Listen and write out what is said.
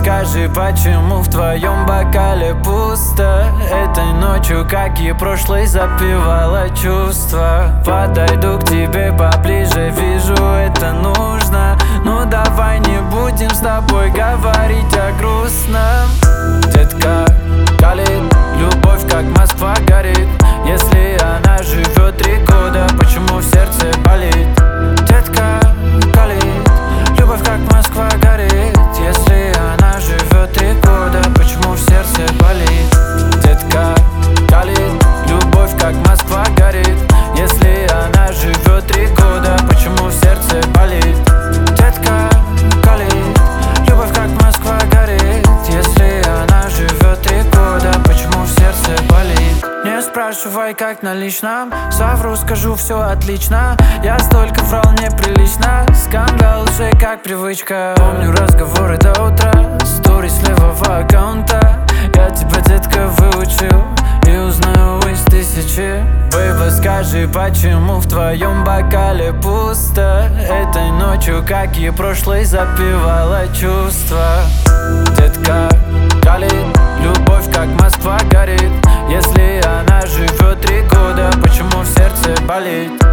скажи, почему в твоем бокале пусто? Этой ночью, как и прошлой, запивала чувства. Подойду к тебе поближе, вижу, это нужно. Ну давай не будем с тобой говорить о грустном. Детка, калит, любовь как Москва горит. Если она живет 3 года, почему в сердце болит? Детка, калит, любовь как Москва горит. Если она живет 3 года, почему в сердце болит? Детка, калит, любовь как Москва горит. Если она живет 3 года, почему в сердце болит? Детка, калит, любовь как Москва горит. Если она живет 3 года, почему в сердце болит? Не спрашивай, как на личном, совру, скажу, все отлично. Я столько врал неприлично, скандал уже как привычка. Помню разговоры до утра, сторис с левого аккаунта. Я тебя, детка, выучил и узнаю из 1000. Бэйба, скажи, почему в твоем бокале пусто? Этой ночью, как и прошлой, запивала чувства. Детка, калит, любовь как Москва горит. Если она живет 3 года, почему в сердце болит?